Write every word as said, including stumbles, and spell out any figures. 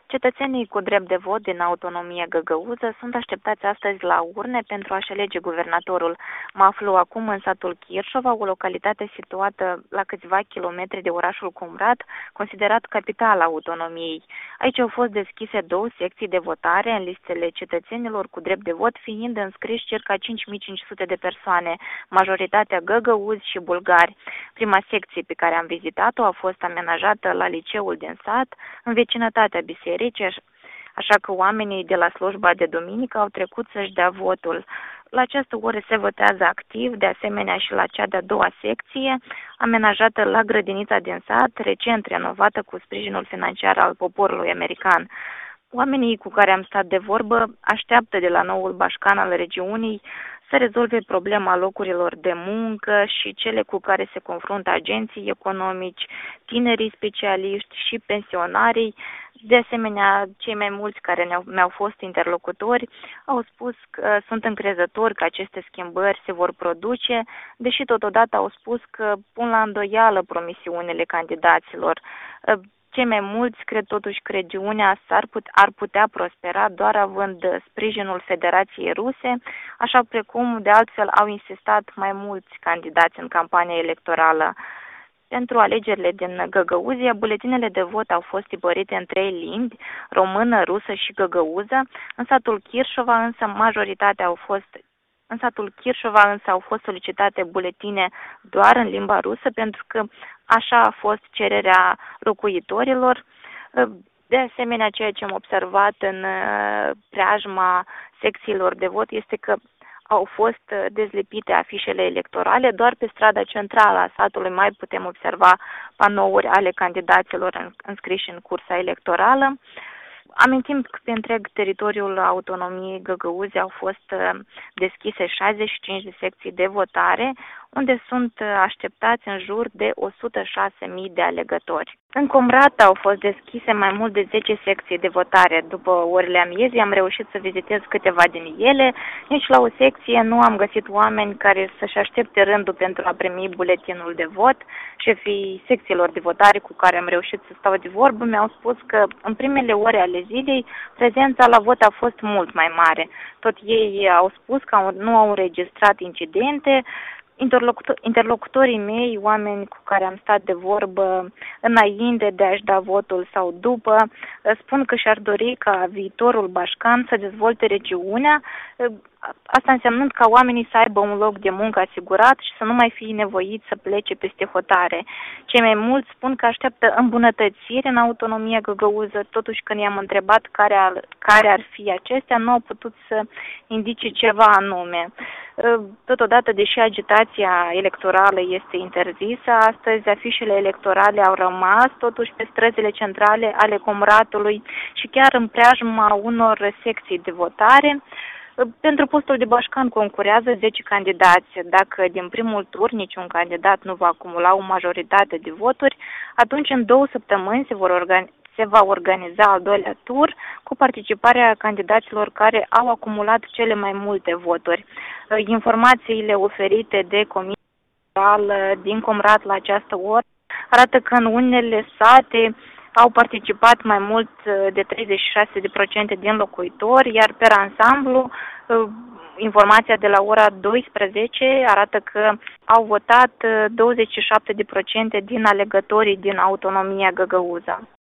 Cetățenii cu drept de vot din autonomie găgăuză sunt așteptați astăzi la urne pentru a-și alege guvernatorul. Mă aflu acum în satul Chirșova, o localitate situată la câțiva kilometri de orașul Comrat, considerat capitala autonomiei. Aici au fost deschise două secții de votare în listele cetățenilor cu drept de vot, fiind înscriși circa cinci mii cinci sute de persoane, majoritatea găgăuzi și bulgari. Prima secție pe care am vizitat-o a fost amenajată la liceul din sat, în vecinătatea bisericii, așa că oamenii de la slujba de duminică au trecut să-și dea votul. La această oră se votează activ, de asemenea și la cea de-a doua secție, amenajată la grădinița din sat, recent renovată cu sprijinul financiar al poporului american. Oamenii cu care am stat de vorbă așteaptă de la noul bașcan al regiunii să rezolve problema locurilor de muncă și cele cu care se confruntă agenții economici, tinerii specialiști și pensionarii. De asemenea, cei mai mulți care mi-au fost interlocutori au spus că sunt încrezători că aceste schimbări se vor produce, deși totodată au spus că pun la îndoială promisiunile candidaților. Cei mai mulți cred totuși că regiunea s-ar put, ar putea prospera doar având sprijinul Federației Ruse, așa precum de altfel au insistat mai mulți candidați în campania electorală. Pentru alegerile din Găgăuzia, buletinele de vot au fost tipărite în trei limbi, română, rusă și găgăuză. În satul Chirșova însă majoritatea au fost În satul Chirșova însă au fost solicitate buletine doar în limba rusă, pentru că așa a fost cererea locuitorilor. De asemenea, ceea ce am observat în preajma secțiilor de vot este că au fost dezlipite afișele electorale, doar pe strada centrală a satului mai putem observa panouri ale candidaților înscriși în cursa electorală. Amintim că pe întreg teritoriul autonomiei Găgăuzii au fost deschise șaizeci și cinci de secții de votare, unde sunt așteptați în jur de o sută șase mii de alegători. În Comrat au fost deschise mai mult de zece secții de votare. După orele amiezii am reușit să vizitez câteva din ele. Nici la o secție nu am găsit oameni care să-și aștepte rândul pentru a primi buletinul de vot. Șefii secțiilor de votare cu care am reușit să stau de vorbă mi-au spus că în primele ore ale zilei prezența la vot a fost mult mai mare. Tot ei au spus că nu au înregistrat incidente. Interlocutorii mei, oameni cu care am stat de vorbă înainte de a-și da votul sau după, spun că și-ar dori ca viitorul bașcan să dezvolte regiunea, asta însemnând ca oamenii să aibă un loc de muncă asigurat și să nu mai fie nevoiți să plece peste hotare. Cei mai mulți spun că așteaptă îmbunătățiri în autonomia găgăuză, totuși când i-am întrebat care ar, care ar fi acestea, nu au putut să indice ceva anume. Totodată, deși agitația electorală este interzisă, astăzi afișele electorale au rămas totuși pe străzile centrale ale Comratului și chiar în preajma unor secții de votare. Pentru postul de bașcan concurează zece candidați. Dacă din primul tur niciun candidat nu va acumula o majoritate de voturi, atunci în două săptămâni se vor organiza se va organiza al doilea tur cu participarea candidaților care au acumulat cele mai multe voturi. Informațiile oferite de Comisia din Comrat la această oră arată că în unele sate au participat mai mult de treizeci și șase la sută din locuitori, iar pe ansamblu informația de la ora douăsprezece arată că au votat douăzeci și șapte la sută din alegătorii din autonomia găgăuză.